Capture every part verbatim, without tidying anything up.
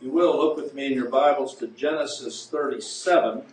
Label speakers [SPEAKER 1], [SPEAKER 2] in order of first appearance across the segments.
[SPEAKER 1] you will, look with me in your Bibles to Genesis thirty-seven.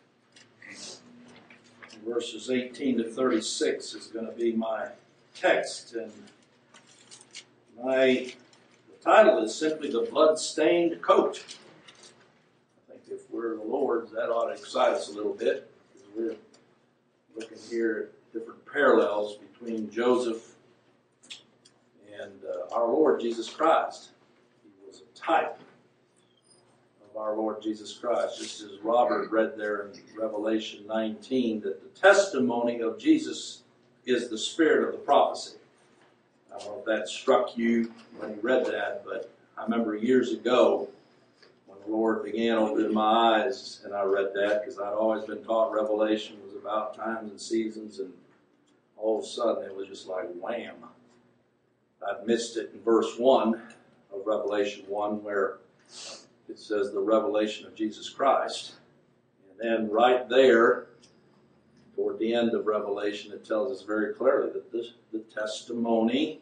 [SPEAKER 1] Verses eighteen to thirty-six is going to be my text. And my the title is simply The Blood-Stained Coat. I think if we're the Lord's, that ought to excite us a little bit. Because we're looking here at different parallels between Joseph and uh, our Lord Jesus Christ. He was a type of our Lord Jesus Christ, just as Robert read there in Revelation nineteen, that the testimony of Jesus is the spirit of the prophecy. I don't know if that struck you when you read that, but I remember years ago when the Lord began opening my eyes and I read that, because I'd always been taught Revelation was about times and seasons, and all of a sudden it was just like wham. I'd missed it in verse one of Revelation one, where it says the revelation of Jesus Christ. And then right there, toward the end of Revelation, it tells us very clearly that this, the testimony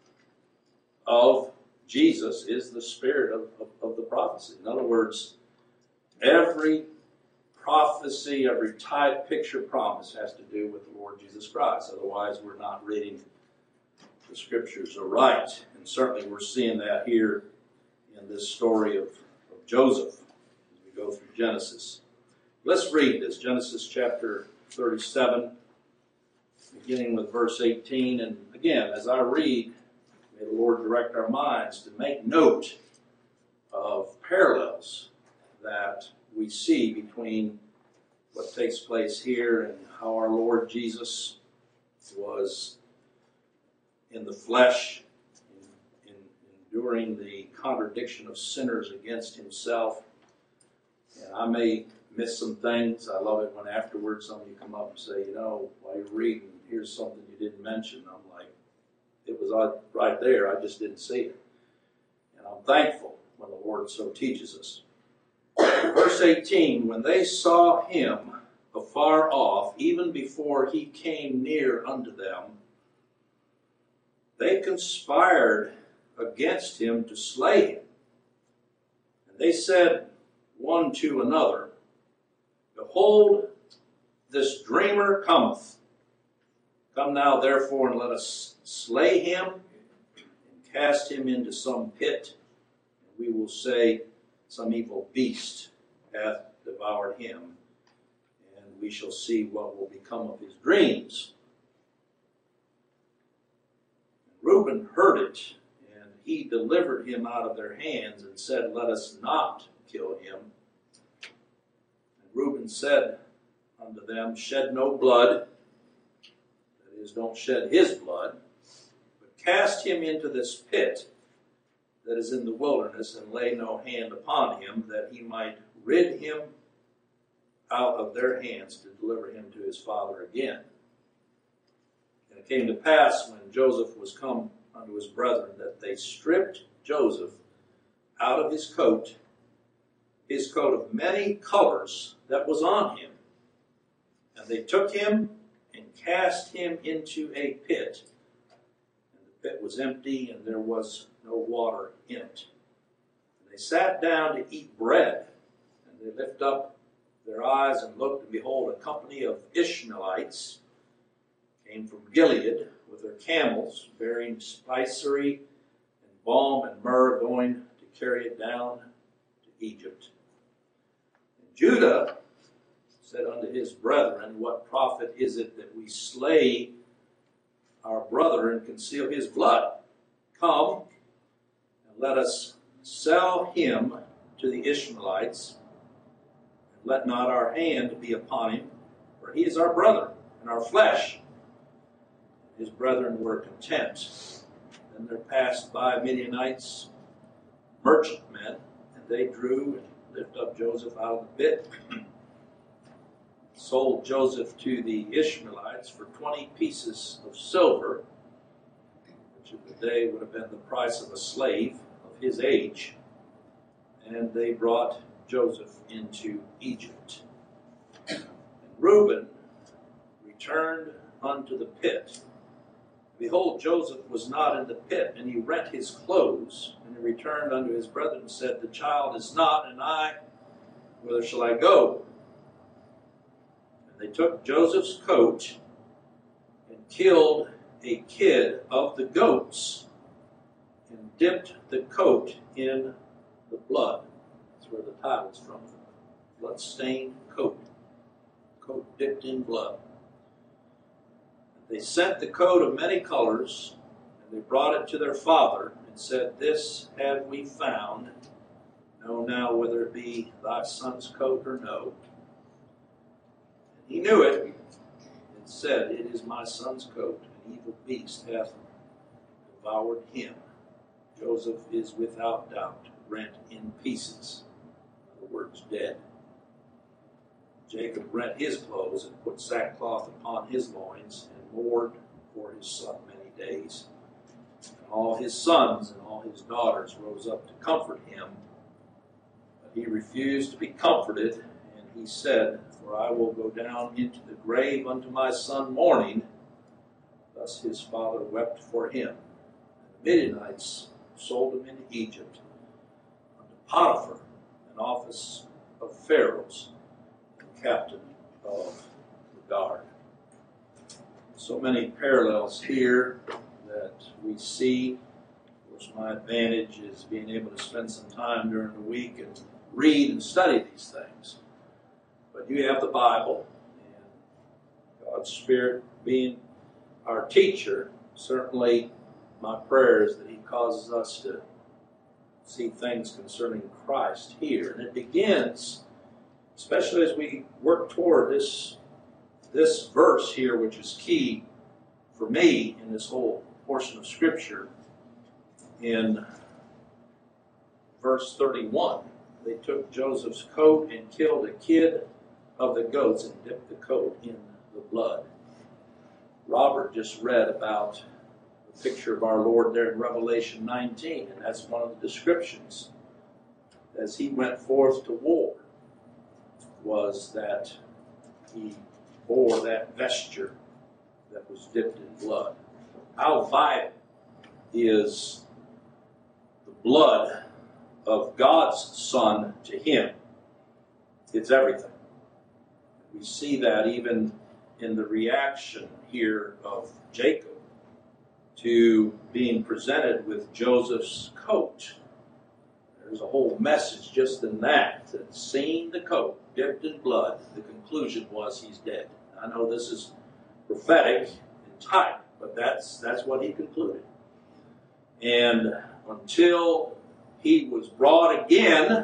[SPEAKER 1] of Jesus is the spirit of, of, of the prophecy. In other words, every prophecy, every type, picture, promise has to do with the Lord Jesus Christ. Otherwise, we're not reading the Scriptures aright. And certainly we're seeing that here in this story of Joseph, as we go through Genesis. Let's read this, Genesis chapter thirty-seven, beginning with verse eighteen. And again, as I read, may the Lord direct our minds to make note of parallels that we see between what takes place here and how our Lord Jesus was in the flesh, enduring the contradiction of sinners against himself. And I may miss some things. I love it when afterwards some of you come up and say, you know, while you're reading, here's something you didn't mention. I'm like, it was right there, I just didn't see it. And I'm thankful when the Lord so teaches us. Verse eighteen, when they saw him afar off, even before he came near unto them, they conspired against him to slay him. And they said one to another, Behold, this dreamer cometh. Come now therefore, and let us slay him, and cast him into some pit, and we will say, Some evil beast hath devoured him, and we shall see what will become of his dreams. And Reuben heard it, he delivered him out of their hands and said, Let us not kill him. And Reuben said unto them, Shed no blood, that is, don't shed his blood, but cast him into this pit that is in the wilderness, and lay no hand upon him, that he might rid him out of their hands to deliver him to his father again. And it came to pass, when Joseph was come unto his brethren, that they stripped Joseph out of his coat, his coat of many colors that was on him. And they took him and cast him into a pit. And the pit was empty, and there was no water in it. And they sat down to eat bread. And they lifted up their eyes and looked, and behold, a company of Ishmaelites came from Gilead with their camels, bearing spicery and balm and myrrh, going to carry it down to Egypt. And Judah said unto his brethren, What profit is it that we slay our brother and conceal his blood? Come, and let us sell him to the Ishmaelites, and let not our hand be upon him, for he is our brother and our flesh. His brethren were content. Then there passed by Midianites, merchantmen, and they drew and lifted up Joseph out of the pit, sold Joseph to the Ishmaelites for twenty pieces of silver, which in the day would have been the price of a slave of his age, and they brought Joseph into Egypt. And Reuben returned unto the pit, Behold, Joseph was not in the pit, and he rent his clothes, and he returned unto his brethren and said, The child is not, and I, whither shall I go? And they took Joseph's coat and killed a kid of the goats and dipped the coat in the blood. That's where the title's from. Blood-stained coat. Coat dipped in blood. They sent the coat of many colors, and they brought it to their father, and said, This have we found. Know now whether it be thy son's coat or no. And he knew it, and said, It is my son's coat. An evil beast hath devoured him. Joseph is without doubt rent in pieces. In other words, dead. Jacob rent his clothes and put sackcloth upon his loins and mourned for his son many days. And all his sons and all his daughters rose up to comfort him. But he refused to be comforted, and he said, For I will go down into the grave unto my son mourning. Thus his father wept for him. And the Midianites sold him into Egypt unto Potiphar, an office of Pharaoh's, captain of the guard. So many parallels here that we see. Of course, my advantage is being able to spend some time during the week and read and study these things. But you have the Bible, and God's Spirit being our teacher, certainly my prayer is that He causes us to see things concerning Christ here. And it begins, especially as we work toward this, this verse here, which is key for me in this whole portion of Scripture, in verse thirty-one. They took Joseph's coat and killed a kid of the goats and dipped the coat in the blood. Robert just read about the picture of our Lord there in Revelation nineteen, and that's one of the descriptions as He went forth to war, was that He bore that vesture that was dipped in blood. How vital is the blood of God's Son to Him? It's everything. We see that even in the reaction here of Jacob to being presented with Joseph's coat. There's a whole message just in that, that seeing the coat dipped in blood, the conclusion was he's dead. I know this is prophetic and type, but that's that's what he concluded. And until he was brought again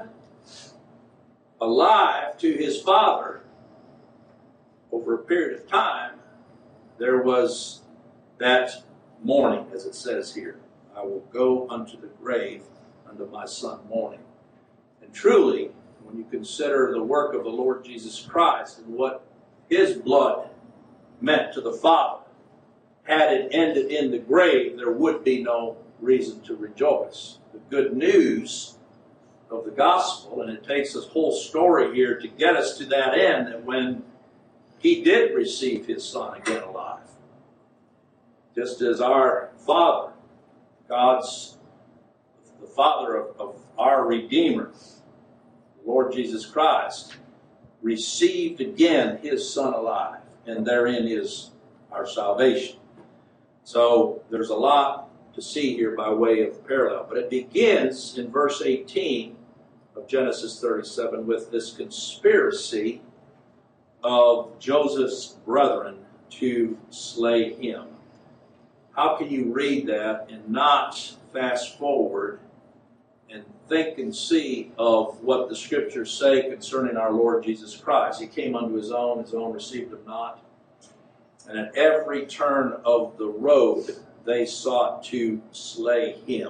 [SPEAKER 1] alive to his father, over a period of time, there was that mourning, as it says here. I will go unto the grave unto my son mourning. And truly, when you consider the work of the Lord Jesus Christ and what His blood meant to the Father, had it ended in the grave, there would be no reason to rejoice. The good news of the gospel, and it takes this whole story here to get us to that end, that when He did receive His Son again alive, just as our Father, God's, the Father of, of our Redeemer, the Lord Jesus Christ, received again His Son alive, and therein is our salvation. So there's a lot to see here by way of parallel. But it begins in verse eighteen of Genesis thirty-seven with this conspiracy of Joseph's brethren to slay him. How can you read that and not fast forward and think and see of what the Scriptures say concerning our Lord Jesus Christ? He came unto His own, His own received Him not. And at every turn of the road, they sought to slay Him.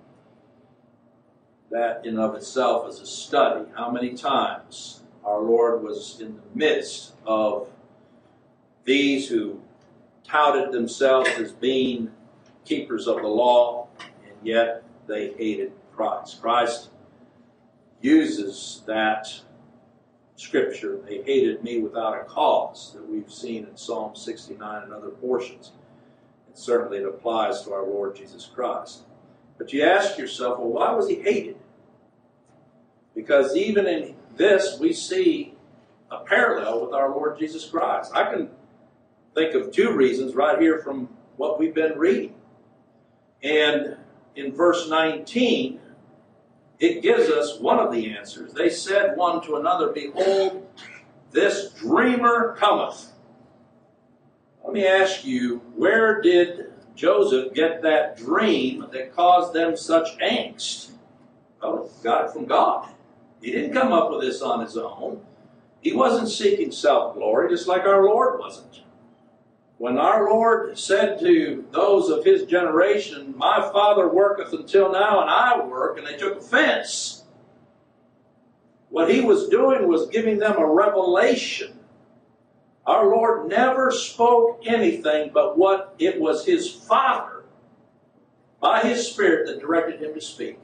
[SPEAKER 1] That in of itself is a study. How many times our Lord was in the midst of these who touted themselves as being keepers of the law, and yet they hated Christ. Christ uses that scripture, they hated me without a cause, that we've seen in Psalm sixty-nine and other portions. Certainly it applies to our Lord Jesus Christ. But you ask yourself, well, why was he hated? Because even in this, we see a parallel with our Lord Jesus Christ. I can think of two reasons right here from what we've been reading. And in verse nineteen, it gives us one of the answers. They said one to another, behold, this dreamer cometh. Let me ask you, where did Joseph get that dream that caused them such angst? Well, he got it from God. He didn't come up with this on his own. He wasn't seeking self-glory, just like our Lord wasn't. When our Lord said to those of his generation, my Father worketh until now, and I work, and they took offense, what he was doing was giving them a revelation. Our Lord never spoke anything but what it was his Father, by his Spirit, that directed him to speak.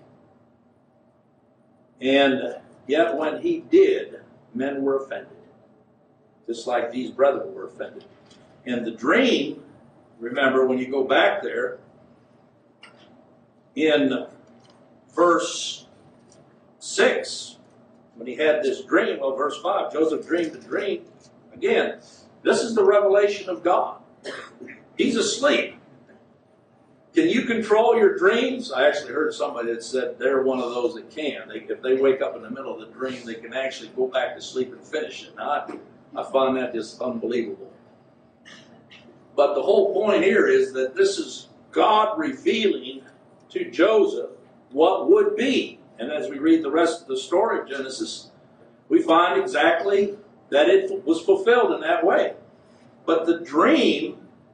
[SPEAKER 1] And yet when he did, men were offended, just like these brethren were offended. And the dream, remember when you go back there, in verse six, when he had this dream, well, verse five, Joseph dreamed a dream. Again, this is the revelation of God. He's asleep. Can you control your dreams? I actually heard somebody that said they're one of those that can. They, if they wake up in the middle of the dream, they can actually go back to sleep and finish it. Now, I, I find that just unbelievable. But the whole point here is that this is God revealing to Joseph what would be. And as we read the rest of the story of Genesis, we find exactly that it was fulfilled in that way. But the dream,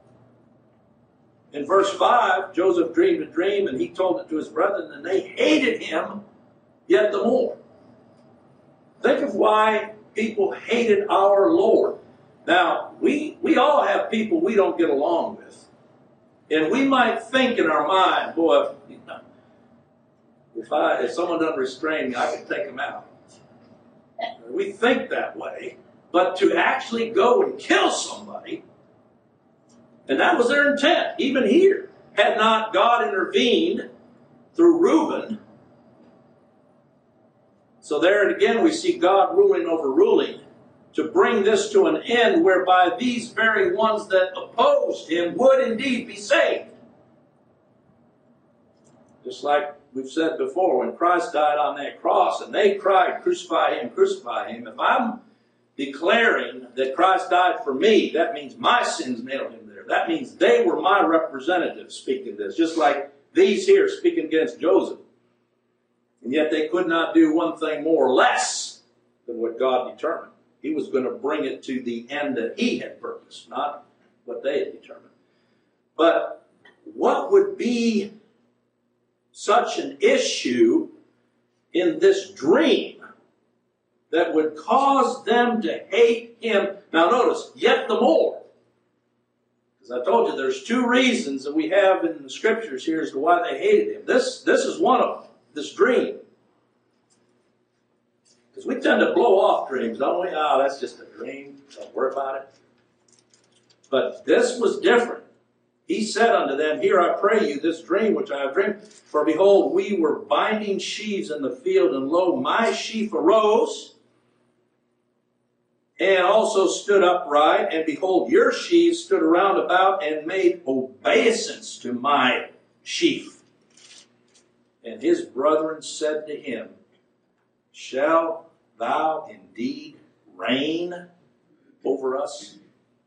[SPEAKER 1] in verse five, Joseph dreamed a dream and he told it to his brethren, and they hated him yet the more. Think of why people hated our Lord. Now, we, we all have people we don't get along with. And we might think in our mind, boy, you know, if, I, if someone doesn't restrain me, I can take them out. We think that way. But to actually go and kill somebody, and that was their intent, even here. Had not God intervened through Reuben. So there again we see God ruling over ruling to bring this to an end whereby these very ones that opposed him would indeed be saved. Just like we've said before, when Christ died on that cross and they cried, crucify him, crucify him. If I'm declaring that Christ died for me, that means my sins nailed him there. That means they were my representatives speaking this, just like these here speaking against Joseph. And yet they could not do one thing more or less than what God determined. He was going to bring it to the end that he had purposed, not what they had determined. But what would be such an issue in this dream that would cause them to hate him? Now notice, yet the more. Because I told you there's two reasons that we have in the scriptures here as to why they hated him. This, this is one of them, this dream. Because we tend to blow off dreams, don't we? Oh, that's just a dream. Don't worry about it. But this was different. He said unto them, Here I pray you this dream which I have dreamed. For behold, we were binding sheaves in the field, and lo, my sheaf arose, and also stood upright, and behold, your sheaves stood around about, and made obeisance to my sheaf. And his brethren said to him, Shall thou indeed reign over us?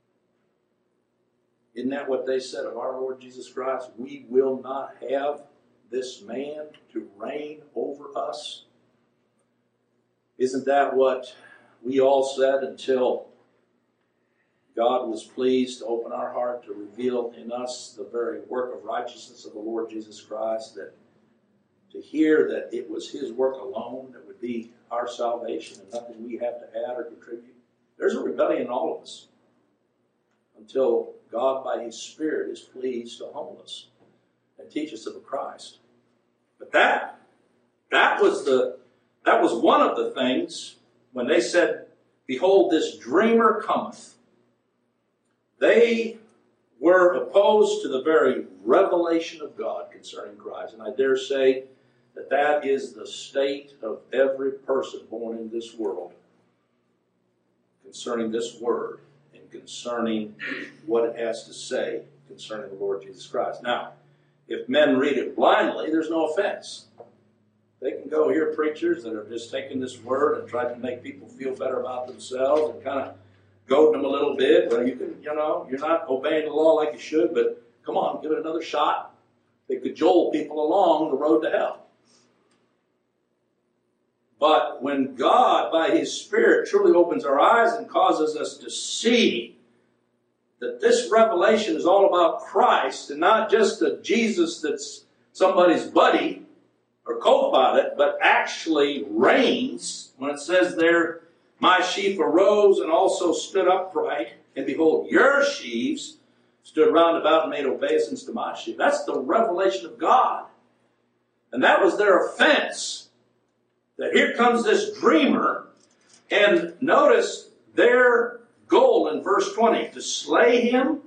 [SPEAKER 1] Isn't that what they said of our Lord Jesus Christ? We will not have this man to reign over us. Isn't that what we all said until God was pleased to open our heart to reveal in us the very work of righteousness of the Lord Jesus Christ, that to hear that it was his work alone that would be our salvation and nothing we have to add or contribute? There's a rebellion in all of us until God by his Spirit is pleased to humble us and teach us of a Christ. But that, that was the, that was one of the things when they said, Behold, this dreamer cometh. They were opposed to the very revelation of God concerning Christ. And I dare say that that is the state of every person born in this world concerning this word and concerning what it has to say concerning the Lord Jesus Christ. Now, if men read it blindly, there's no offense. They can go hear preachers that are just taking this word and trying to make people feel better about themselves and kind of goad them a little bit. Well, you can, you know, you're not obeying the law like you should, but come on, give it another shot. They cajole people along the road to hell. But when God, by His Spirit, truly opens our eyes and causes us to see that this revelation is all about Christ and not just a Jesus that's somebody's buddy or co-pilot, but actually reigns, when it says there, my sheaf arose and also stood upright, and behold, your sheaves stood round about and made obeisance to my sheep. That's the revelation of God. And that was their offense. That here comes this dreamer, and notice their goal in verse twenty, to slay him,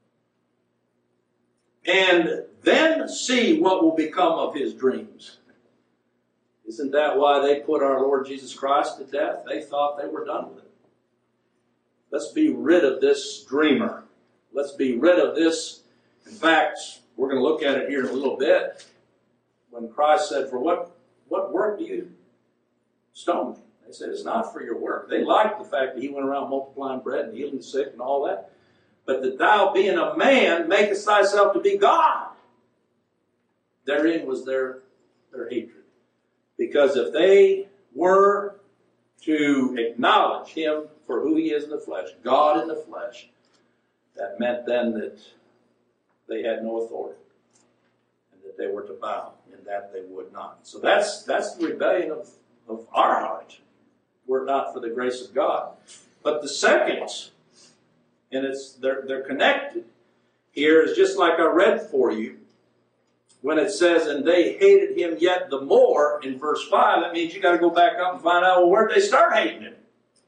[SPEAKER 1] and then see what will become of his dreams. Isn't that why they put our Lord Jesus Christ to death? They thought they were done with it. Let's be rid of this dreamer. Let's be rid of this. In fact, we're going to look at it here in a little bit. When Christ said, for what, what work do you stone me? They said, it's not for your work. They liked the fact that He went around multiplying bread and healing the sick and all that. But that thou, being a man, makest thyself to be God. Therein was their, their hatred. Because if they were to acknowledge Him for who He is in the flesh, God in the flesh, that meant then that they had no authority and that they were to bow, and that they would not. So that's that's the rebellion of, of our heart, were it not for the grace of God. But the second, and it's they're they're connected here, is just like I read for you. When it says, and they hated Him yet the more, in verse five, that means you got to go back up and find out, well, where'd they start hating Him?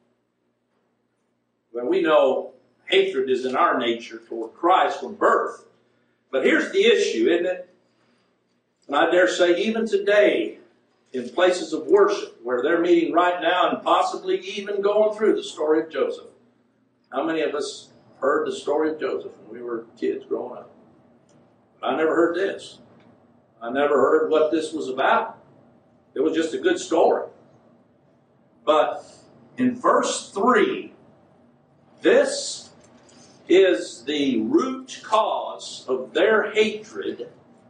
[SPEAKER 1] Well, we know hatred is in our nature toward Christ from birth. But here's the issue, isn't it? And I dare say even today, in places of worship, where they're meeting right now and possibly even going through the story of Joseph. How many of us heard the story of Joseph when we were kids growing up? I never heard this. I never heard what this was about. It was just a good story. But in verse three, this is the root cause of their hatred,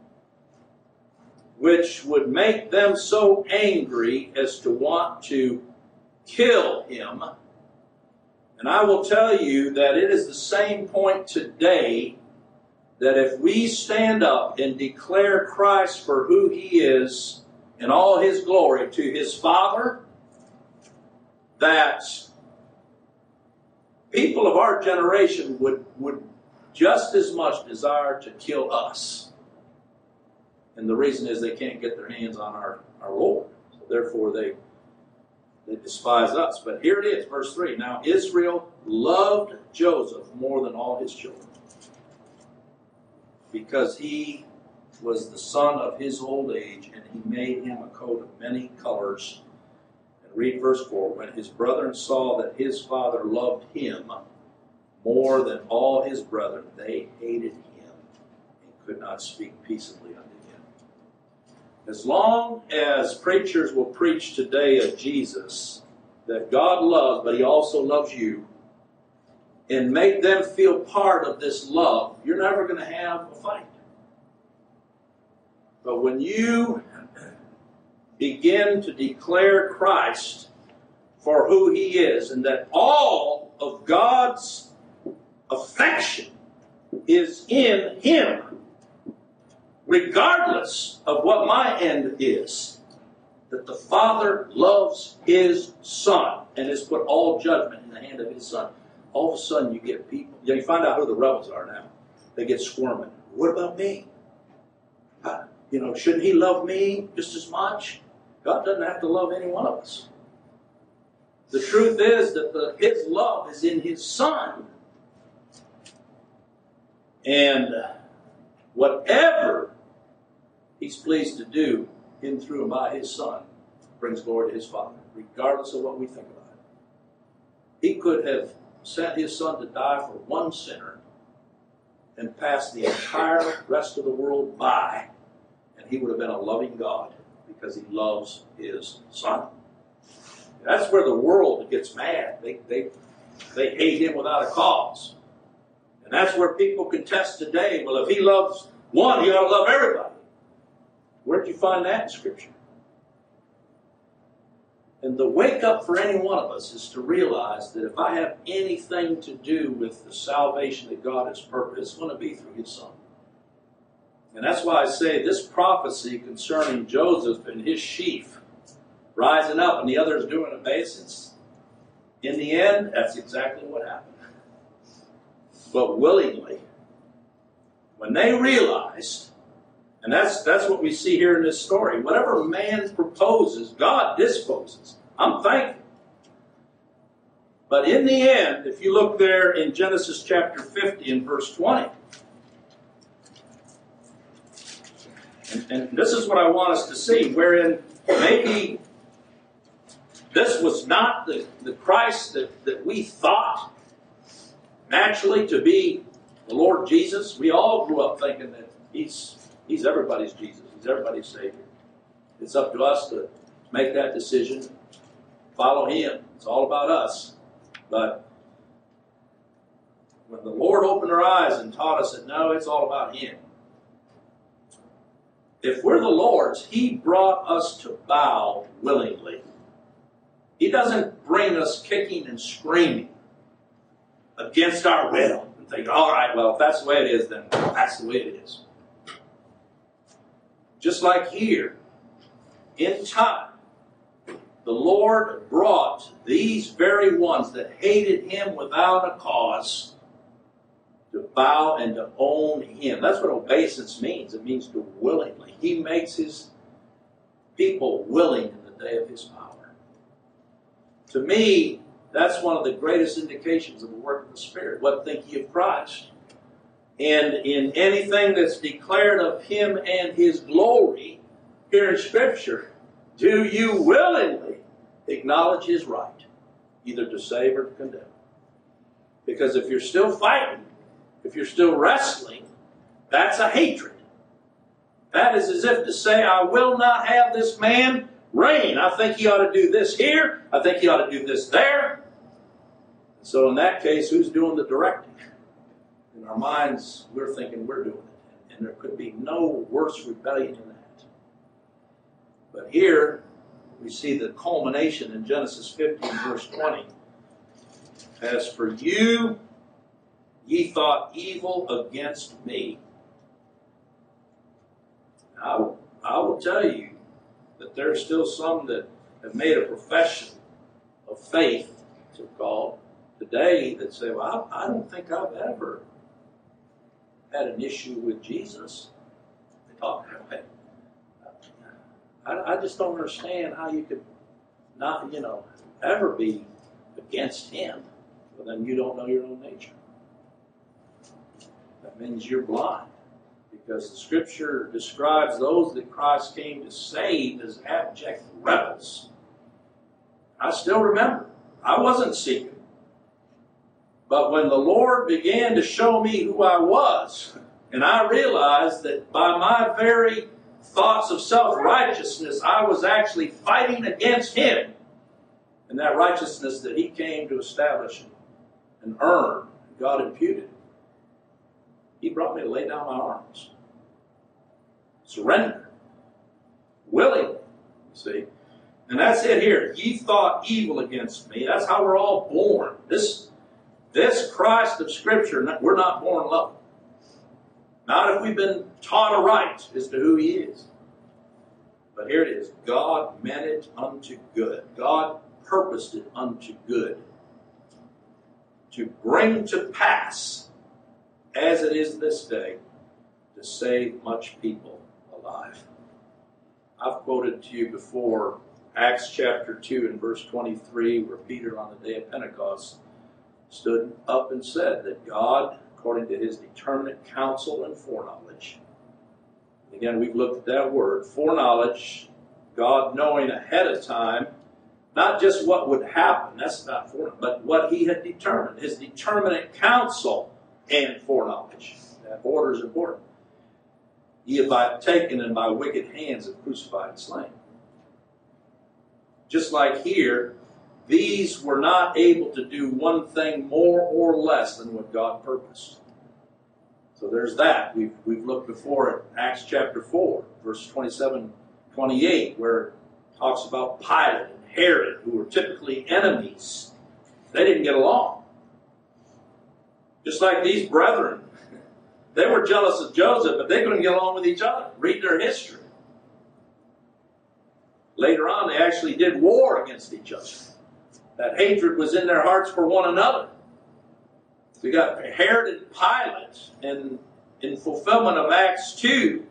[SPEAKER 1] which would make them so angry as to want to kill him. And I will tell you that it is the same point today, that if we stand up and declare Christ for who He is in all His glory to His Father, that people of our generation would, would just as much desire to kill us. And the reason is they can't get their hands on our, our Lord. So therefore they, they despise us. But here it is, verse three. Now Israel loved Joseph more than all his children, because he was the son of his old age, and he made him a coat of many colors. And read verse four. When his brethren saw that his father loved him more than all his brethren, they hated him and could not speak peaceably unto him. As long as preachers will preach today of Jesus, that God loves, but He also loves you, and make them feel part of this love, you're never going to have a fight. But when you begin to declare Christ for who He is, and that all of God's affection is in Him, regardless of what my end is, that the Father loves His Son and has put all judgment in the hand of His Son, all of a sudden you get people, you find out who the rebels are now. They get squirming. What about me? Uh, you know, shouldn't He love me just as much? God doesn't have to love any one of us. The truth is that the, His love is in His Son. And whatever he's pleased to do in, through, and by his Son brings glory to his Father, regardless of what we think about it. He could have sent his Son to die for one sinner and passed the entire rest of the world by, and he would have been a loving God because he loves his Son. That's where the world gets mad. They, they, they hate him without a cause. And that's where people contest today. Well, if he loves one, he ought to love everybody. Where'd you find that in Scripture? And the wake up for any one of us is to realize that if I have anything to do with the salvation that God has purposed, it's going to be through his Son. And that's why I say this prophecy concerning Joseph and his sheaf rising up and the others doing obeisance, in the end, that's exactly what happened. But willingly, when they realized, and that's that's what we see here in this story, whatever man proposes, God disposes. I'm thankful. But in the end, if you look there in Genesis chapter fifty and verse twenty, and, and this is what I want us to see, wherein maybe this was not the, the Christ that, that we thought naturally to be the Lord Jesus. We all grew up thinking that he's he's everybody's Jesus. He's everybody's Savior. It's up to us to make that decision, follow him. It's all about us. But when the Lord opened our eyes and taught us that no, it's all about him. If we're the Lord's, he brought us to bow willingly. He doesn't bring us kicking and screaming against our will and think, all right, well, if that's the way it is, then that's the way it is. Just like here, in time, the Lord brought these very ones that hated him without a cause to bow and to own him. That's what obeisance means. It means to willingly. He makes his people willing in the day of his power. To me, that's one of the greatest indications of the work of the Spirit. What think ye of Christ? And in anything that's declared of him and his glory here in Scripture, do you willingly acknowledge his right, either to save or to condemn? Because if you're still fighting, if you're still wrestling, that's a hatred. That is as if to say, I will not have this man reign. I think he ought to do this here. I think he ought to do this there. So in that case, who's doing the directing? In our minds, we're thinking we're doing it. And there could be no worse rebellion than that. But here, we see the culmination in Genesis fifteen, verse twenty. As for you, ye thought evil against me. I, I will tell you that there are still some that have made a profession of faith, so-called, today that say, well, I, I don't think I've ever had an issue with Jesus. They talk that way. I, I just don't understand how you could not, you know, ever be against him. Well, then you don't know your own nature. That means you're blind. Because the Scripture describes those that Christ came to save as abject rebels. I still remember, I wasn't seeking. But when the Lord began to show me who I was, and I realized that by my very thoughts of self-righteousness, I was actually fighting against him, and that righteousness that he came to establish and earn, God imputed. He brought me to lay down my arms. Surrender. Willingly. You see? And that's it here. Ye thought evil against me. That's how we're all born. This, this Christ of Scripture, we're not born loving. Not if we've been taught aright as to who he is. But here it is. God meant it unto good. God purposed it unto good. To bring to pass, as it is this day, to save much people alive. I've quoted to you before Acts chapter two and verse twenty-three, where Peter on the day of Pentecost stood up and said that God according to his determinate counsel and foreknowledge. Again, we've looked at that word, foreknowledge, God knowing ahead of time, not just what would happen, that's not foreknowledge, but what he had determined, his determinate counsel and foreknowledge. That order is important. Ye have I taken and by wicked hands have crucified and slain. Just like here, these were not able to do one thing more or less than what God purposed. So there's that. We've, we've looked before at Acts chapter four, verse twenty-seven, twenty-eight, where it talks about Pilate and Herod, who were typically enemies. They didn't get along. Just like these brethren. They were jealous of Joseph, but they couldn't get along with each other. Read their history. Later on, they actually did war against each other. That hatred was in their hearts for one another. We got Herod and Pilate, and in fulfillment of Acts two,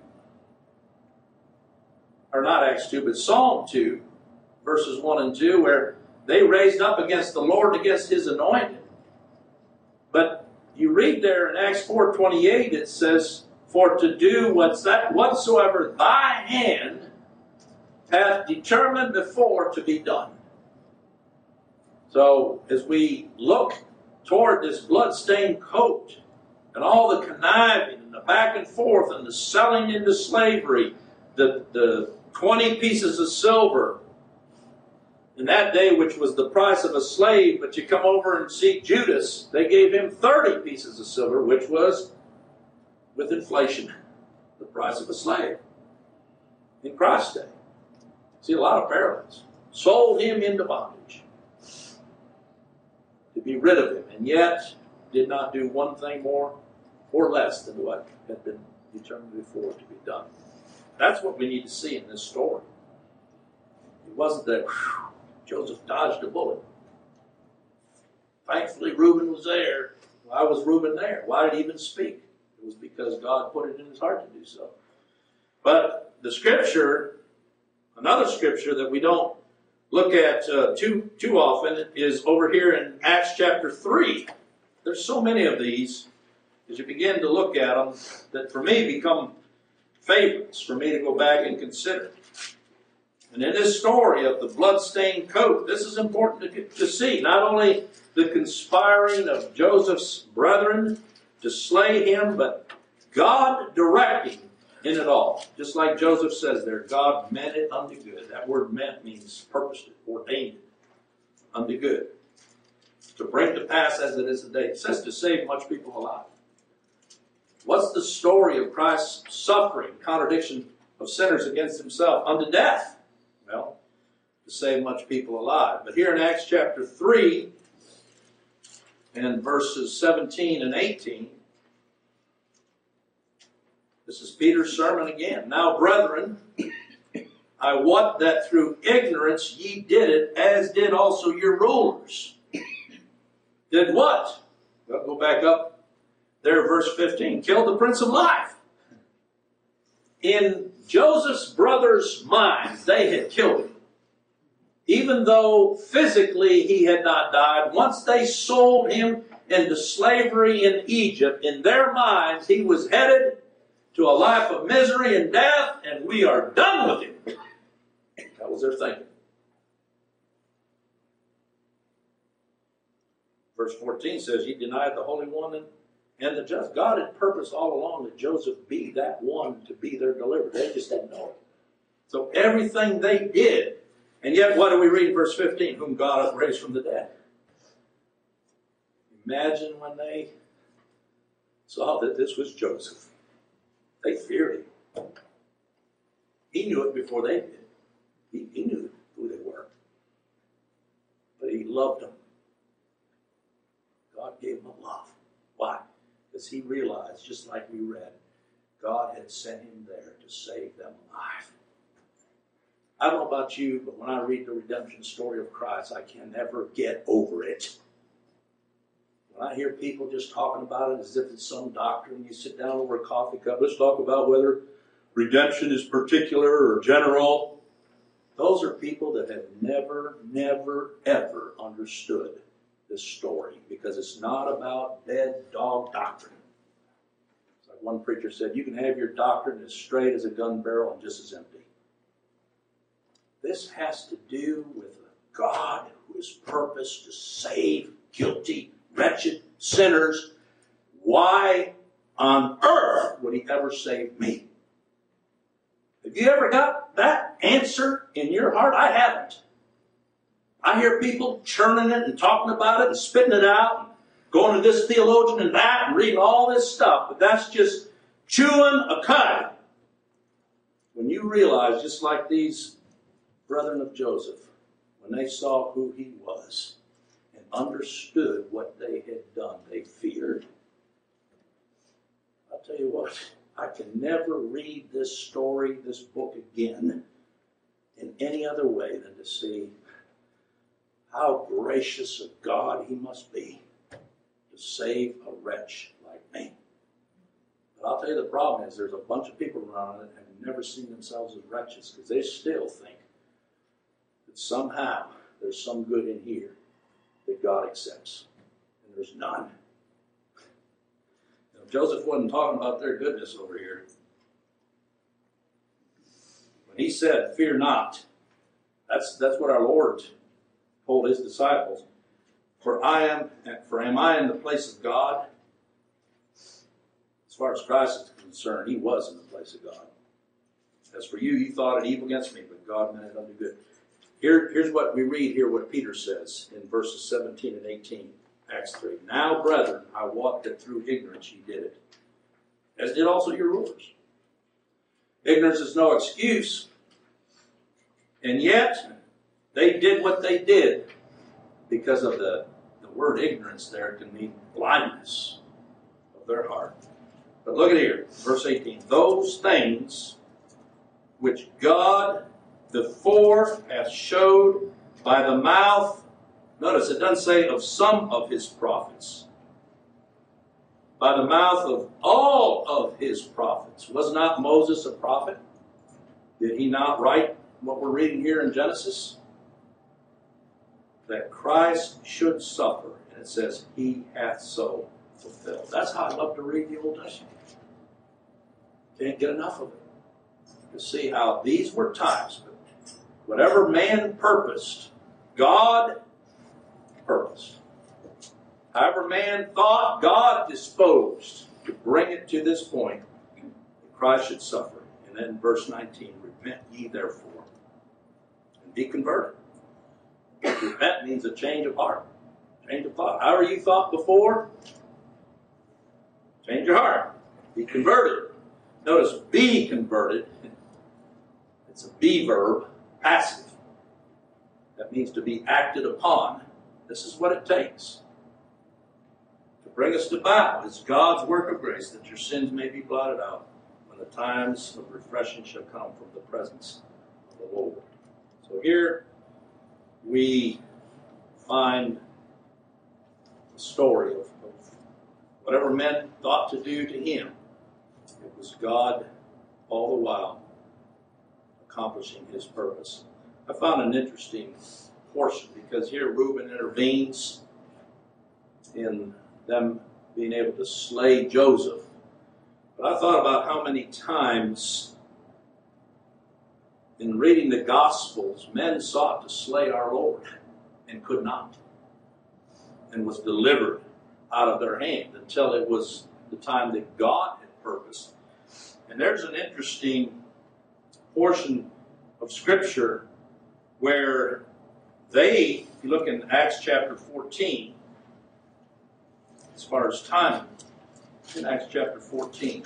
[SPEAKER 1] or not Acts two, but Psalm two, verses one and two, where they raised up against the Lord, against his anointed. But you read there in Acts four twenty-eight, it says, for to do what's that whatsoever thy hand hath determined before to be done. So as we look toward this blood-stained coat and all the conniving and the back and forth and the selling into slavery, the, the twenty pieces of silver in that day, which was the price of a slave, but you come over and see Judas, they gave him thirty pieces of silver, which was, with inflation, the price of a slave in Christ's day. See a lot of parallels. Sold him into bondage to be rid of him, and yet did not do one thing more or less than what had been determined before to be done. That's what we need to see in this story. It wasn't that whew, Joseph dodged a bullet. Thankfully, Reuben was there. Why was Reuben there? Why did he even speak? It was because God put it in his heart to do so. But the scripture, another scripture that we don't look at uh, too, too often is over here in Acts chapter three. There's so many of these, as you begin to look at them, that for me become favorites for me to go back and consider. And in this story of the blood-stained coat, this is important to, to see. Not only the conspiring of Joseph's brethren to slay him, but God directing in it all. Just like Joseph says there, God meant it unto good. That word meant means purposed it, ordained it unto good. To bring to pass as it is today. It says to save much people alive. What's the story of Christ's suffering, contradiction of sinners against himself unto death? Well, to save much people alive. But here in Acts chapter three, and verses seventeen and eighteen, this is Peter's sermon again. Now, brethren, I wot that through ignorance ye did it, as did also your rulers. Did what? Well, go back up there, verse fifteen. Killed the Prince of Life. In Joseph's brothers' minds, they had killed him. Even though physically he had not died, once they sold him into slavery in Egypt, in their minds he was headed to a life of misery and death, and we are done with him. That was their thinking. Verse fourteen says, ye denied the Holy One and, and the just. God had purposed all along that Joseph be that one to be their deliverer. They just didn't know it. So everything they did, and yet what do we read in verse fifteen? Whom God hath raised from the dead. Imagine when they saw that this was Joseph. They feared him. He knew it before they did. He, he knew who they were. But he loved them. God gave him a love. Why? Because he realized, just like we read, God had sent him there to save them alive. I don't know about you, but when I read the redemption story of Christ, I can never get over it. When I hear people just talking about it as if it's some doctrine, you sit down over a coffee cup, let's talk about whether redemption is particular or general. Those are people that have never, never, ever understood this story, because it's not about dead dog doctrine. one preacher said, you can have your doctrine as straight as a gun barrel and just as empty. This has to do with a God who is purposed to save guilty, wretched sinners. Why on earth would he ever save me? Have you ever got that answer in your heart? I haven't. I hear people churning it and talking about it and spitting it out and going to this theologian and that and reading all this stuff, but that's just chewing a cud. When you realize, just like these brethren of Joseph, when they saw who he was and understood what they had done, they feared. I'll tell you what, I can never read this story, this book again, in any other way than to see how gracious a God he must be to save a wretch like me. But I'll tell you the problem is there's a bunch of people around that have never seen themselves as righteous because they still think that somehow there's some good in here that God accepts. And there's none. Now, Joseph wasn't talking about their goodness over here. When he said, fear not, that's, that's what our Lord told his disciples. For I am, for am I in the place of God? As far as Christ is concerned, he was in the place of God. As for you, you thought it evil against me, but God meant it unto good. Here, here's what we read here, what Peter says in verses seventeen and eighteen, Acts three. Now, brethren, I wot that through ignorance ye did it, as did also your rulers. Ignorance is no excuse, and yet they did what they did because of the, the word ignorance there can mean blindness of their heart. But look at here, verse eighteen. Those things which God before hath showed by the mouth, notice it doesn't say of some of his prophets, by the mouth of all of his prophets. Was not Moses a prophet? Did he not write what we're reading here in Genesis? That Christ should suffer. And it says, he hath so fulfilled. That's how I love to read the Old Testament. Can't get enough of it. To see how these were times. But whatever man purposed, God purposed. However man thought, God disposed to bring it to this point that Christ should suffer. And then verse nineteen, repent ye therefore and be converted. Repent means a change of heart, change of thought. However you thought before, change your heart. Be converted. Notice, be converted. It's a be verb, passive. That means to be acted upon. This is what it takes to bring us to bow. It's God's work of grace that your sins may be blotted out when the times of refreshing shall come from the presence of the Lord. So here we find the story of, of whatever men thought to do to him. It was God all the while accomplishing his purpose. I found an interesting portion because here Reuben intervenes in them being able to slay Joseph. But I thought about how many times in reading the Gospels, men sought to slay our Lord and could not, and was delivered out of their hand until it was the time that God had purposed. And there's an interesting portion of Scripture where they, if you look in Acts chapter fourteen, as far as time, in Acts chapter fourteen.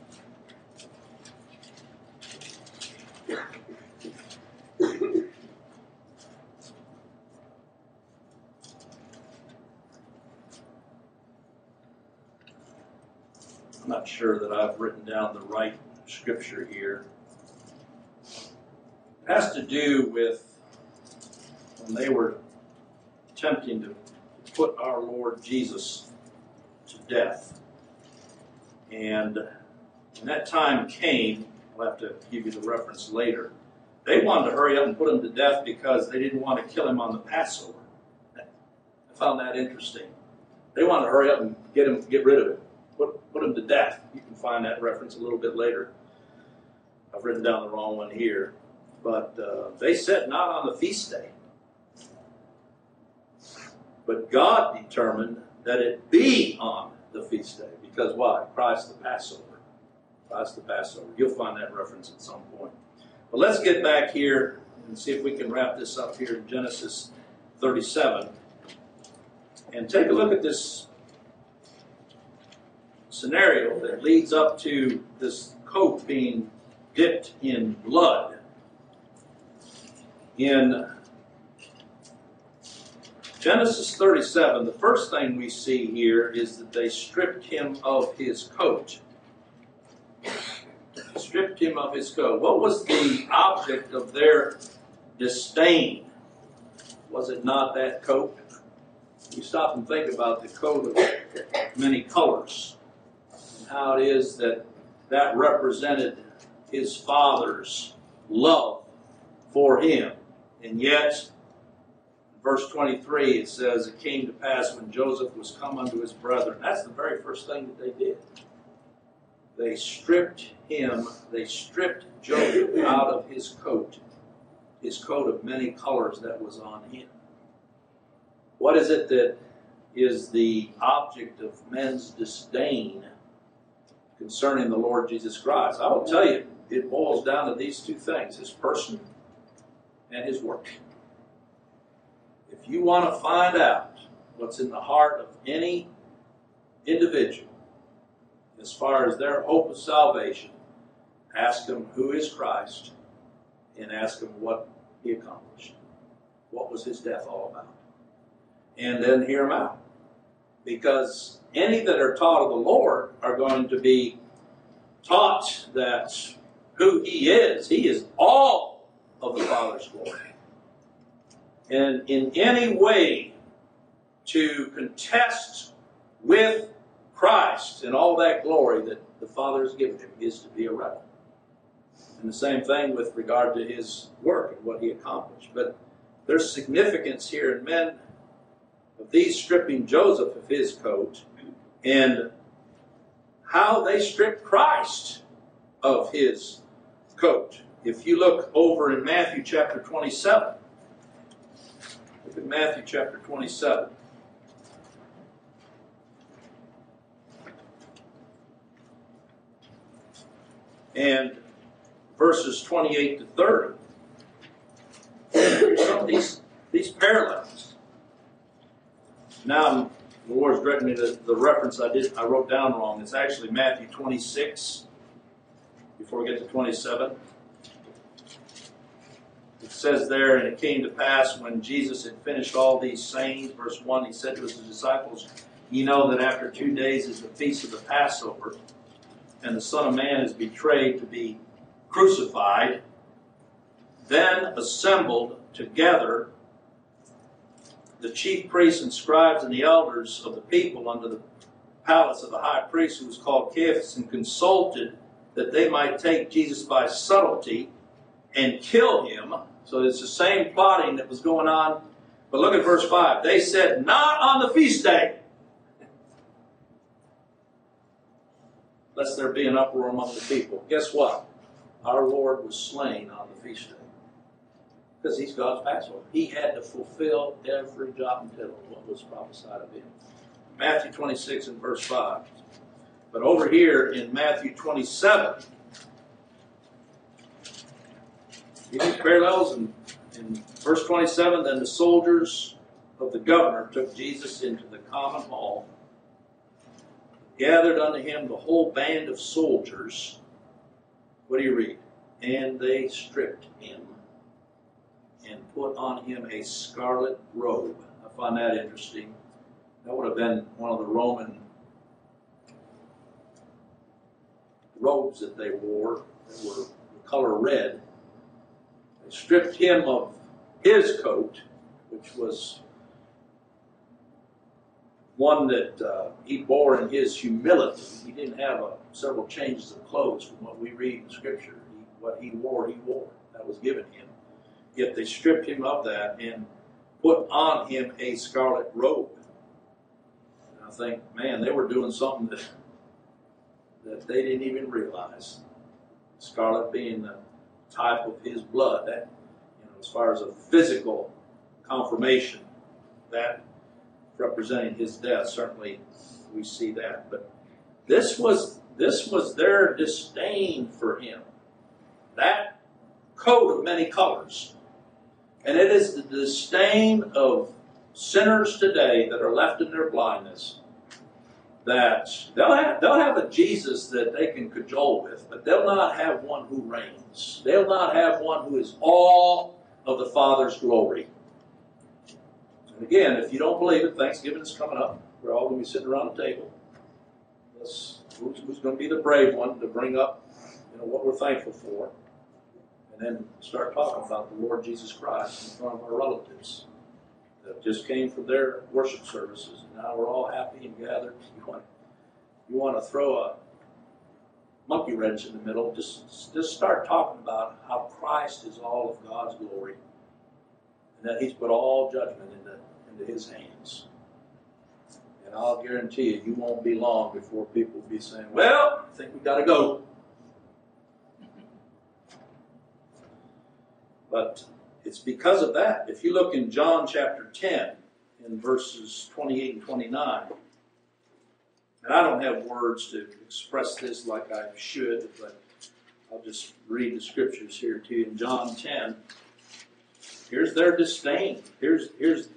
[SPEAKER 1] I'm not sure that I've written down the right scripture here. It has to do with when they were attempting to put our Lord Jesus to death. And when that time came, I'll have to give you the reference later, they wanted to hurry up and put him to death because they didn't want to kill him on the Passover. I found that interesting. They wanted to hurry up and get him, get rid of him. Put, put him to death. You can find that reference a little bit later. I've written down the wrong one here. But uh, they said not on the feast day. But God determined that it be on the feast day. Because why? Christ the Passover. Christ the Passover. You'll find that reference at some point. But let's get back here and see if we can wrap this up here in Genesis thirty-seven. And take a look at this scenario that leads up to this coat being dipped in blood. In Genesis thirty-seven, the first thing we see here is that they stripped him of his coat. Stripped him of his coat. What was the object of their disdain? Was it not that coat? You stop and think about the coat of many colors, and how it is that that represented his father's love for him. And yet, verse twenty-three, it says, it came to pass when Joseph was come unto his brethren. That's the very first thing that they did. They stripped him, they stripped Joseph out of his coat, his coat of many colors that was on him. What is it that is the object of men's disdain concerning the Lord Jesus Christ? I will tell you, it boils down to these two things, his person and his work. If you want to find out what's in the heart of any individual as far as their hope of salvation, ask them who is Christ and ask him what he accomplished. What was his death all about? And then hear him out. Because any that are taught of the Lord are going to be taught that who he is, he is all of the Father's glory. And in any way to contest with Christ and all that glory that the Father has given him is to be a rebel. And the same thing with regard to his work and what he accomplished. But there's significance here in men of these stripping Joseph of his coat and how they stripped Christ of his coat. If you look over in Matthew chapter twenty-seven, look at Matthew chapter twenty-seven. And verses twenty-eight to thirty. Here's some of these, these parallels. Now, the Lord's directing me to the reference I did I wrote down wrong. It's actually Matthew twenty-six, before we get to twenty-seven. It says there, and it came to pass when Jesus had finished all these sayings, verse one, he said to his disciples, ye know that after two days is the feast of the Passover, and the Son of Man is betrayed to be crucified. Then assembled together the chief priests and scribes and the elders of the people under the palace of the high priest, who was called Caiaphas, and consulted that they might take Jesus by subtlety and kill him. So it's the same plotting that was going on. But look at verse five. They said, not on the feast day, lest there be an uproar among the people. Guess what? Our Lord was slain on the feast day. Because he's God's Passover. He had to fulfill every jot and tittle of what was prophesied of him. Matthew twenty-six and verse five. But over here in Matthew twenty-seven, you see parallels in, in verse twenty-seven. Then the soldiers of the governor took Jesus into the common hall, gathered unto him the whole band of soldiers. What do you read? And they stripped him and put on him a scarlet robe. I find that interesting. That would have been one of the Roman robes that they wore. They were the color red. They stripped him of his coat, which was one that uh, he bore in his humility. He didn't have uh, several changes of clothes from what we read in Scripture. He, what he wore, he wore. That was given him. Yet they stripped him of that and put on him a scarlet robe. And I think, man, they were doing something that that they didn't even realize. Scarlet being the type of his blood, that, you know, as far as a physical confirmation, that representing his death, certainly we see that. But this was this was their disdain for him. That coat of many colors. And it is the disdain of sinners today that are left in their blindness, that they'll have, they'll have a Jesus that they can cajole with, but they'll not have one who reigns. They'll not have one who is all of the Father's glory. And again, if you don't believe it, Thanksgiving is coming up. We're all going to be sitting around the table. Let's, who's, who's going to be the brave one to bring up, you know, what we're thankful for? And then start talking about the Lord Jesus Christ in front of our relatives that just came from their worship services, and now we're all happy and gathered. You want, you want to throw a monkey wrench in the middle, just, just start talking about how Christ is all of God's glory, and that he's put all judgment into, into his hands. And I'll guarantee you, you won't be long before people will be saying, well, I think we got to go. But it's because of that. If you look in John chapter ten, in verses twenty-eight and twenty-nine, and I don't have words to express this like I should, but I'll just read the scriptures here to you. In John ten, here's their disdain. Here's, here's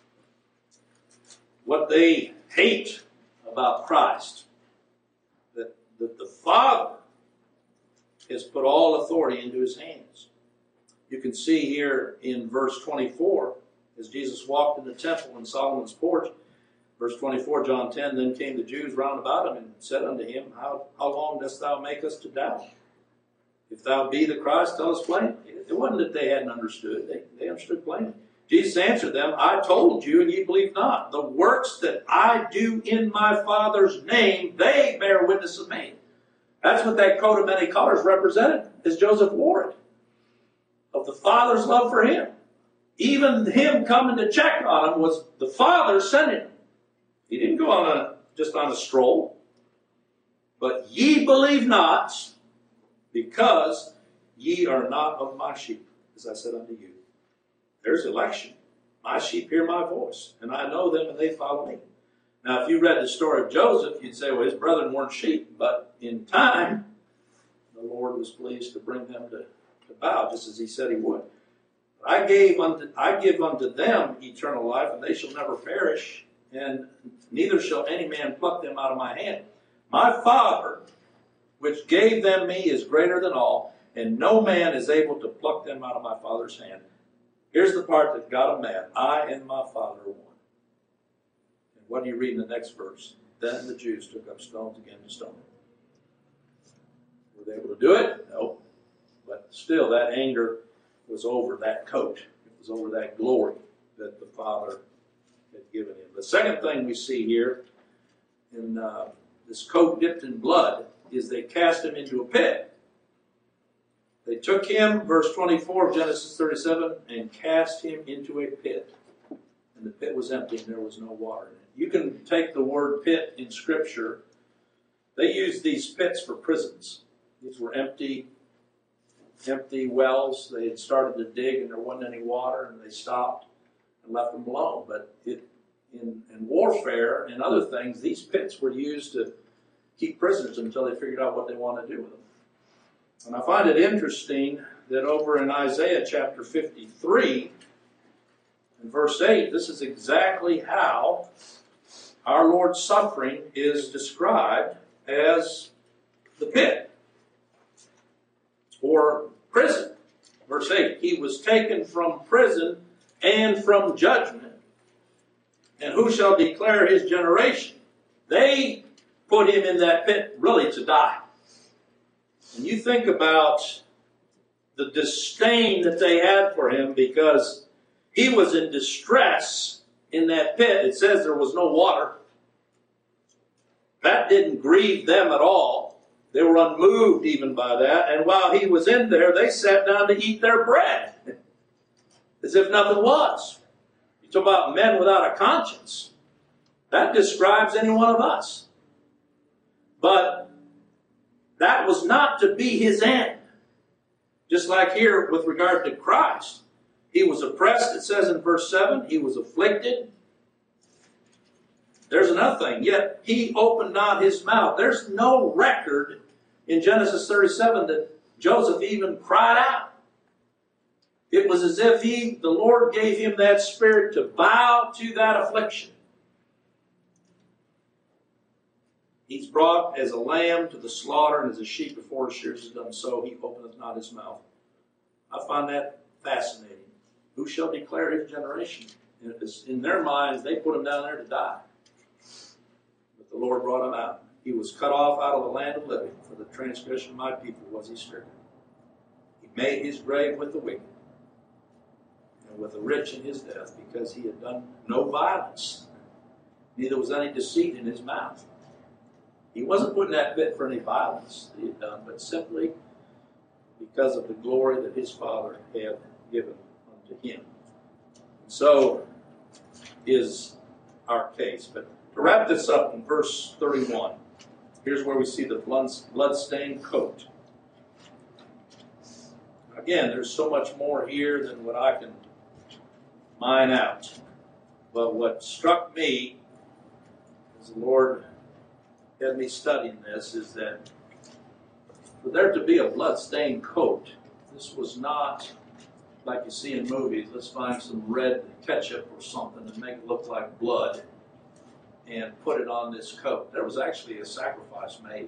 [SPEAKER 1] what they hate about Christ. That, that the Father has put all authority into his hands. You can see here in verse twenty-four, as Jesus walked in the temple in Solomon's porch, verse twenty-four, John ten, then came the Jews round about him and said unto him, How, how long dost thou make us to doubt? If thou be the Christ, tell us plainly. It wasn't that they hadn't understood. They, they understood plainly. Jesus answered them, I told you, and ye believe not. The works that I do in my Father's name, they bear witness of me. That's what that coat of many colors represented, as Joseph wore it. Of the Father's love for him. Even him coming to check on him was the Father sending him. He didn't go on a, just on a stroll. But ye believe not, because ye are not of my sheep, as I said unto you. There's election. My sheep hear my voice, and I know them, and they follow me. Now, if you read the story of Joseph, you'd say, well, his brethren weren't sheep. But in time, the Lord was pleased to bring them to to bow, just as he said he would. I gave unto, I give unto them eternal life, and they shall never perish, and neither shall any man pluck them out of my hand. My Father, which gave them me, is greater than all, and no man is able to pluck them out of my Father's hand. Here's the part that got him mad. I and my Father are one. And what do you read in the next verse? Then the Jews took up stones again to stone him. Were they able to do it? No. But still, that anger was over that coat. It was over that glory that the Father had given him. The second thing we see here in uh, this coat dipped in blood is they cast him into a pit. They took him, verse twenty-four of Genesis thirty-seven, and cast him into a pit. And the pit was empty and there was no water in it. You can take the word pit in Scripture. They used these pits for prisons. These were empty empty wells. They had started to dig and there wasn't any water, and they stopped and left them alone. But it, in, in warfare and other things, these pits were used to keep prisoners until they figured out what they wanted to do with them. And I find it interesting that over in Isaiah chapter fifty-three, in verse eight, this is exactly how our Lord's suffering is described as the pit. Or prison. Verse eight, he was taken from prison and from judgment. And who shall declare his generation? They put him in that pit really to die. And you think about the disdain that they had for him because he was in distress in that pit. It says there was no water. That didn't grieve them at all. They were unmoved even by that. And while he was in there, they sat down to eat their bread. As if nothing was. You talk about men without a conscience. That describes any one of us. But that was not to be his end. Just like here with regard to Christ. He was oppressed, it says in verse seven. He was afflicted. There's another thing. Yet he opened not his mouth. There's no record in Genesis thirty-seven that Joseph even cried out. It was as if he, the Lord gave him that spirit to bow to that affliction. He's brought as a lamb to the slaughter, and as a sheep before his shears is done, so he openeth not his mouth. I find that fascinating. Who shall declare his generation? In their minds, they put him down there to die. But the Lord brought him out. He was cut off out of the land of living. For the transgression of my people was he stricken. He made his grave with the wicked, and with the rich in his death, because he had done no violence. Neither was any deceit in his mouth. He wasn't put in that pit for any violence that he had done, but simply because of the glory that his Father had given unto him. And so is our case. But to wrap this up in verse thirty-one, here's where we see the blood-stained coat. Again, there's so much more here than what I can mine out. But what struck me as the Lord had me studying this is that for there to be a blood-stained coat, this was not like you see in movies. Let's find some red ketchup or something and make it look like blood and put it on this coat. There was actually a sacrifice made.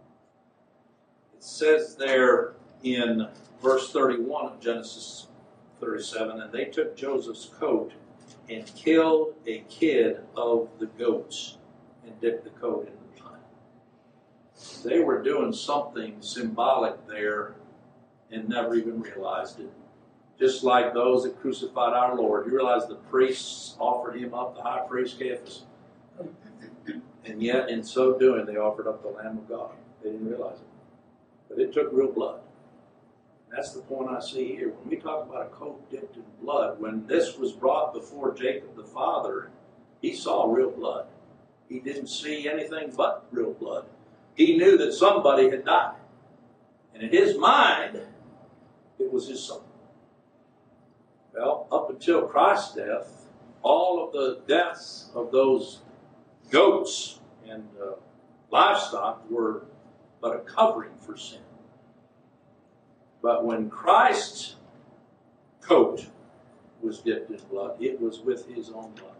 [SPEAKER 1] It says there in verse thirty-one of Genesis thirty-seven, and they took Joseph's coat and killed a kid of the goats and dipped the coat in the blood. They were doing something symbolic there and never even realized it. Just like those that crucified our Lord. You realize the priests offered him up, the high priest Caiaphas. And yet, in so doing, they offered up the Lamb of God. They didn't realize it. But it took real blood. That's the point I see here. When we talk about a coat dipped in blood, when this was brought before Jacob the father, he saw real blood. He didn't see anything but real blood. He knew that somebody had died. And in his mind, it was his son. Well, up until Christ's death, all of the deaths of those goats and uh, livestock were but a covering for sin. But when Christ's coat was dipped in blood, it was with his own blood.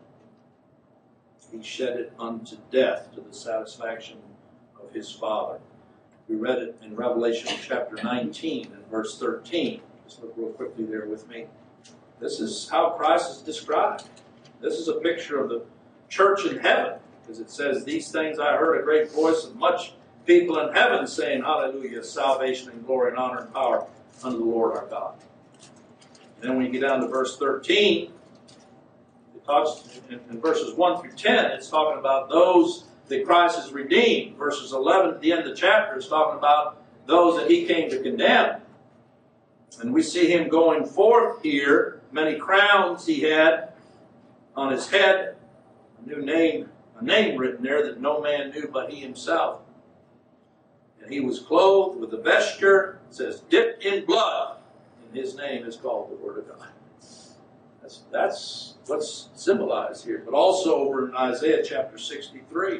[SPEAKER 1] He shed it unto death to the satisfaction of his Father. We read it in Revelation chapter nineteen and verse thirteen. Just look real quickly there with me. This is how Christ is described. This is a picture of the church in heaven, because it says, "These things I heard a great voice of much people in heaven saying, Hallelujah, salvation and glory and honor and power unto the Lord our God." And then when you get down to verse thirteen, it talks in, in verses one through ten, it's talking about those that Christ has redeemed. Verses eleven at the end of the chapter is talking about those that he came to condemn. And we see him going forth here. Many crowns he had on his head. A new name, a name written there that no man knew but he himself. And he was clothed with a vesture, it says, dipped in blood. And his name is called the Word of God. That's, that's what's symbolized here. But also over in Isaiah chapter sixty-three.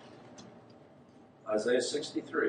[SPEAKER 1] Isaiah sixty-three.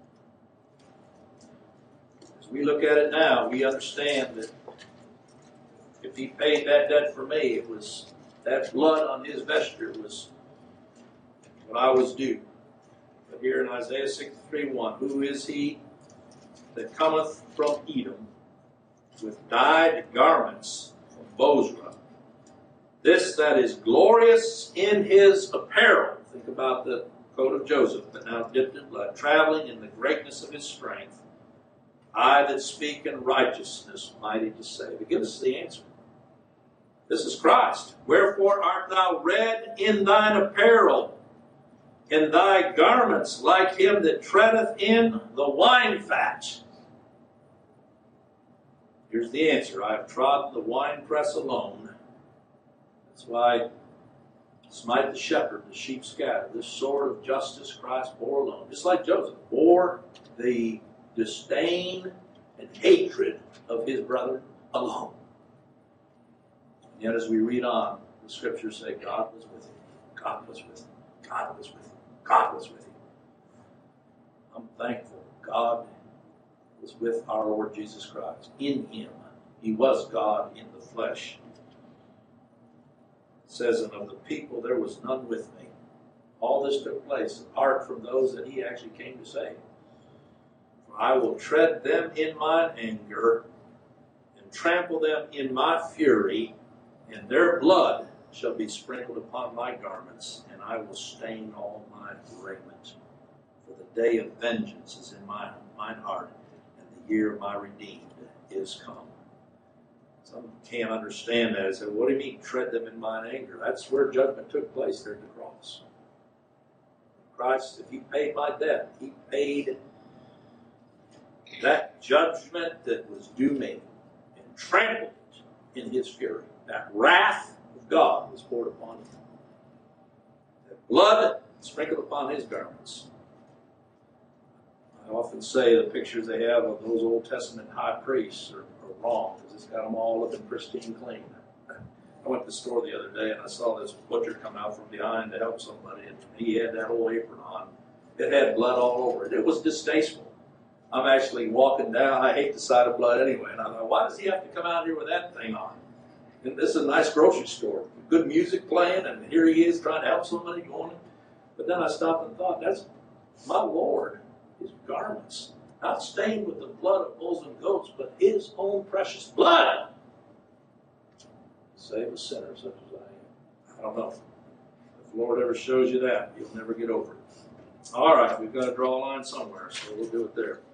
[SPEAKER 1] As we look at it now, we understand that if he paid that debt for me, it was that blood on his vesture was what I was due. But here in Isaiah sixty-three one, who is he that cometh from Edom with dyed garments of Bozrah? This that is glorious in his apparel. Think about the coat of Joseph, but now dipped in blood, traveling in the greatness of his strength. I that speak in righteousness, mighty to save. It gives us the answer. This is Christ. Wherefore art thou red in thine apparel, and thy garments like him that treadeth in the wine fat? Here's the answer. I have trodden the winepress alone. That's why smite the shepherd, the sheep scatter. This sword of justice Christ bore alone. Just like Joseph bore the disdain and hatred of his brother alone. And yet as we read on, the scriptures say God was with him. God was with him. God was with him. God was with him. I'm thankful God was with our Lord Jesus Christ. In him, he was God in the flesh. It says, and of the people there was none with me. All this took place apart from those that he actually came to save. For I will tread them in mine anger and trample them in my fury, and their blood shall be sprinkled upon my garments, and I will stain all my raiment. For the day of vengeance is in my, mine heart, and the year of my redeemed is come. Some can't understand that. I say, what do you mean, tread them in mine anger? That's where judgment took place there at the cross. Christ, if he paid my debt, he paid that judgment that was due me and trampled it in his fury. That wrath of God was poured upon him. That blood sprinkled upon his garments. I often say the pictures they have of those Old Testament high priests are, are wrong because it's got them all looking pristine clean. I went to the store the other day and I saw this butcher come out from behind to help somebody, and he had that old apron on. It had blood all over it. It was distasteful. I'm actually walking down. I hate the sight of blood anyway. And I thought, why does he have to come out here with that thing on? And this is a nice grocery store. Good music playing, and here he is trying to help somebody going. But then I stopped and thought, that's my Lord, his garments. Not stained with the blood of bulls and goats, but his own precious blood. Save a sinner such as I am. I don't know. If the Lord ever shows you that, you'll never get over it. All right, we've got to draw a line somewhere, so we'll do it there.